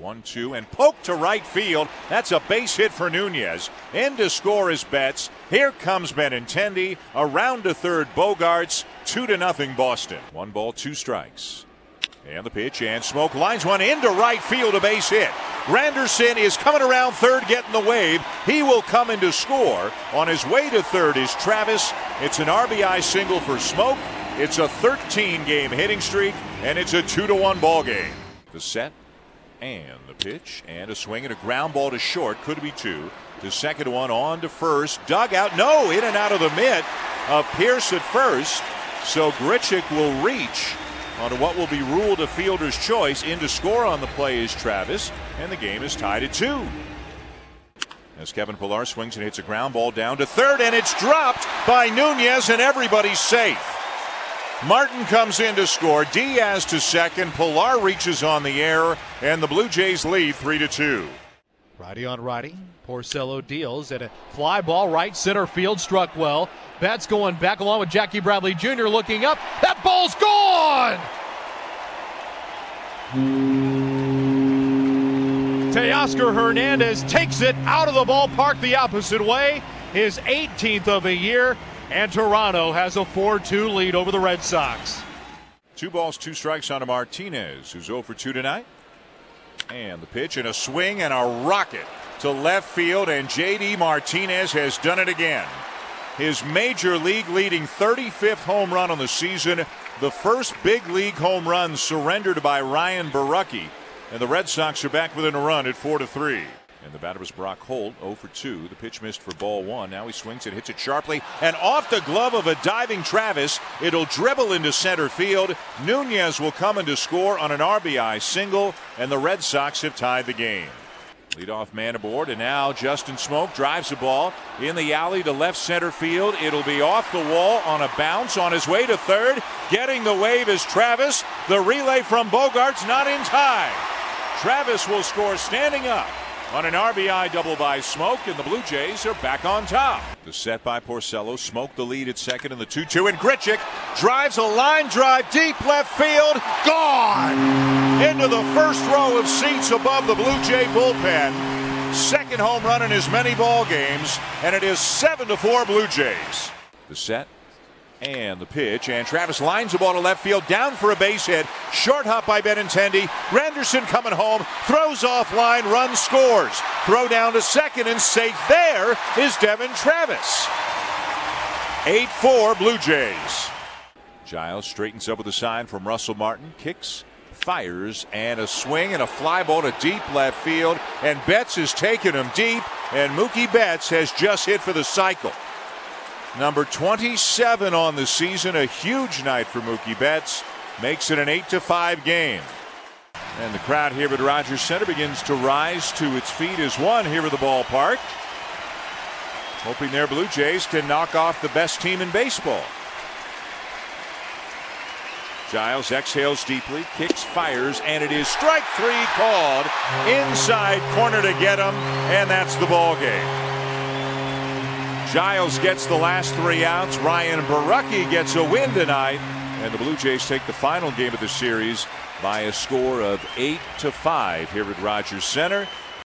1-2 and poke to right field. That's a base hit for Nunez. In to score is Betts. Here comes Benintendi. Around to third, Bogaerts. 2-0 Boston. 1 ball, 2 strikes. And the pitch, and Smoke lines one into right field, a base hit. Granderson is coming around third, getting the wave. He will come in to score. On his way to third is Travis. It's an RBI single for Smoke. It's a 13-game hitting streak, and it's a 2-1 ball game. The set, and the pitch, and a swing and a ground ball to short. Could be 2. The second one on to first. Dug out. No, in and out of the mitt of Pierce at first. So Grichuk will reach onto what will be ruled a fielder's choice. In to score on the play is Travis, and the game is tied at 2. As Kevin Pillar swings and hits a ground ball down to third, and it's dropped by Nunez, and everybody's safe. Martin comes in to score. Diaz to second. Pillar reaches on the error, and the Blue Jays lead 3-2. Righty on righty. Porcello deals at a fly ball right center field, struck well. Betts going back along with Jackie Bradley Jr. looking up. That ball's gone! Teoscar Hernandez takes it out of the ballpark the opposite way. His 18th of the year, and Toronto has a 4-2 lead over the Red Sox. 2 balls, 2 strikes on to Martinez, who's 0 for 2 tonight. And the pitch, and a swing and a rocket to left field, and J.D. Martinez has done it again. His major league leading 35th home run on the season, the first big league home run surrendered by Ryan Borucki, and the Red Sox are back within a run at 4-3. And the batter was Brock Holt, 0 for 2. The pitch missed for ball 1. Now he swings and hits it sharply, and off the glove of a diving Travis, it'll dribble into center field. Nunez will come in to score on an RBI single, and the Red Sox have tied the game. Leadoff man aboard, and now Justin Smoke drives the ball in the alley to left center field. It'll be off the wall on a bounce on his way to third. Getting the wave is Travis. The relay from Bogaerts not in time. Travis will score standing up on an RBI double by Smoke, and the Blue Jays are back on top. The set by Porcello. Smoke the lead at second in the 2-2, and Grichuk drives a line drive deep left field. Gone! Into the first row of seats above the Blue Jay bullpen. Second home run in as many ball games, and it is 7-4 Blue Jays. The set, and the pitch, and Travis lines the ball to left field, down for a base hit. Short hop by Benintendi. Granderson coming home, throws off line, run scores. Throw down to second, and safe there is Devin Travis. 8-4 Blue Jays. Giles straightens up with a sign from Russell Martin, kicks, fires, and a swing and a fly ball to deep left field, and Betts has taken him deep, and Mookie Betts has just hit for the cycle. Number 27 on the season, a huge night for Mookie Betts, makes it an 8-5 game. And the crowd here at Rogers Center begins to rise to its feet as one here at the ballpark, hoping their Blue Jays can knock off the best team in baseball. Giles exhales deeply, kicks, fires, and it is strike 3 called. Inside corner to get him, and that's the ball game. Giles gets the last 3 outs. Ryan Borucki gets a win tonight, and the Blue Jays take the final game of the series by a score of 8-5 here at Rogers Center.